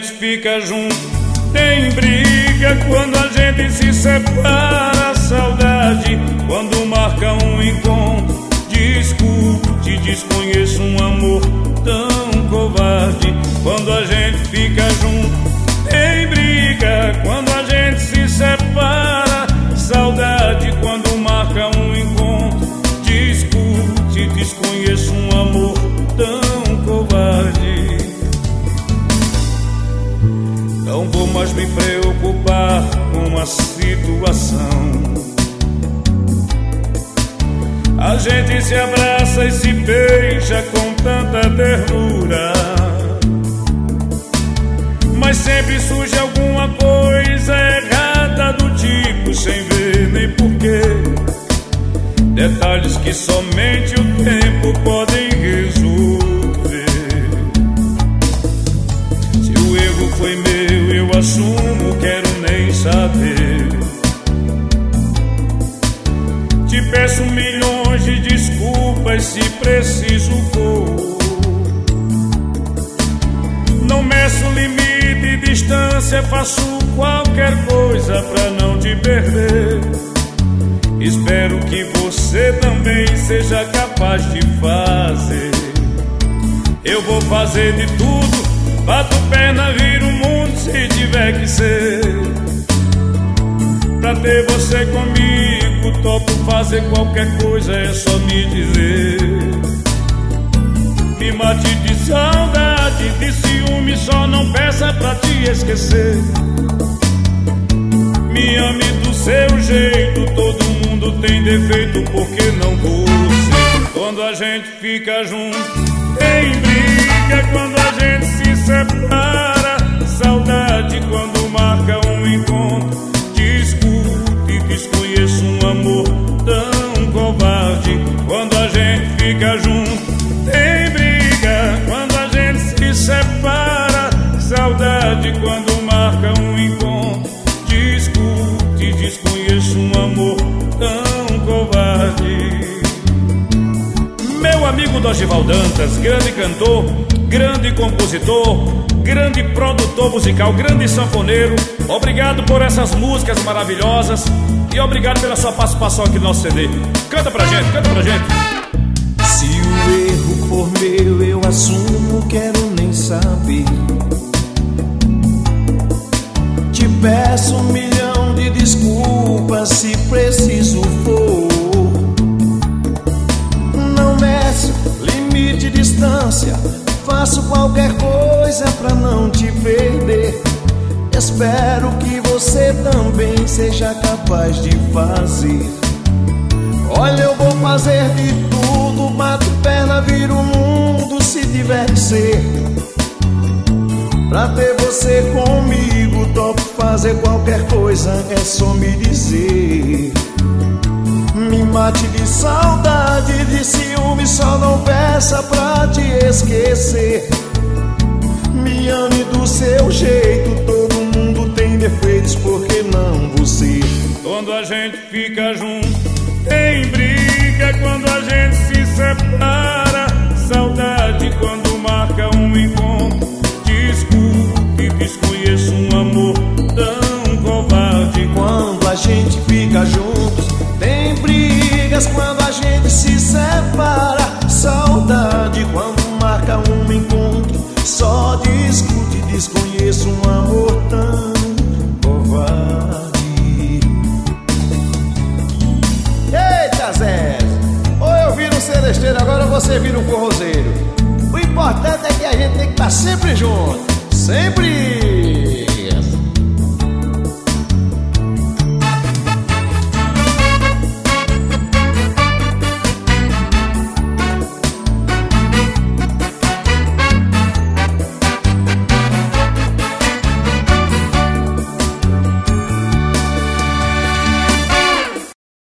gente fica junto, tem briga quando a gente se separa. Saudade quando marca um encontro. Desculpe, te desconheço um amor tão covarde. Quando a gente fica junto, tem briga quando a gente se separa. Saudade quando marca um encontro. Desculpe, te desconheço um amor tão covarde. Não vou mais me preocupar com a situação. A gente se abraça e se beija com tanta ternura, mas sempre surge alguma coisa errada, do tipo sem ver nem porquê. Detalhes que somente o tempo podem resolver. Se o erro foi meu, eu assumo, quero nem saber. Te peço milhões de desculpas se preciso for. Não meço limite e distância, faço qualquer coisa pra não te perder. Espero que você também seja capaz de fazer. Eu vou fazer de tudo, bato perna, viro o mundo se tiver que ser. Pra ter você comigo, topo fazer qualquer coisa, é só me dizer. Me mate de saudade, de ciúme, só não peça pra te esquecer. Me ame do seu jeito, todo mundo tem defeito, porque não você? Quando a gente fica junto, tem briga quando a gente se separa. Saudade quando marca um encontro. Desculpe, desconheço um amor tão covarde. Quando a gente fica junto, tem briga quando a gente se separa. Saudade quando marca um encontro. Desculpe, desconheço um amor tão covarde. Meu amigo Dorival Dantas, grande cantor, grande compositor, grande produtor musical, grande sanfoneiro, obrigado por essas músicas maravilhosas e obrigado pela sua participação aqui no nosso CD. Canta pra gente, canta pra gente. Se o erro for meu, eu assumo, quero nem saber. Te peço 1 milhão de desculpas se preciso for. Não meço limite, distância, faço qualquer coisa pra não te perder. Espero que você também seja capaz de fazer. Olha, eu vou fazer de tudo, bato perna, viro o mundo se tiver que ser. Pra ter você comigo, topo fazer qualquer coisa, é só me dizer. Me mate de saudade, de ciúme, só não peça pra te esquecer. Me ame do seu jeito, todo mundo tem defeitos, por que não você? Quando a gente fica junto, tem briga quando a gente se separa. Saudade quando marca um encontro. Desculpe, desconheço um amor tão covarde. Quando a gente fica juntos, tem brigas quando a gente se separa. Saudade quando marca um encontro. Só discute, desconheço um amor tão covarde. Eita Zé, ou eu viro um celesteiro agora ou você vira um forrozeiro. O importante é que a gente tem que estar sempre junto, sempre.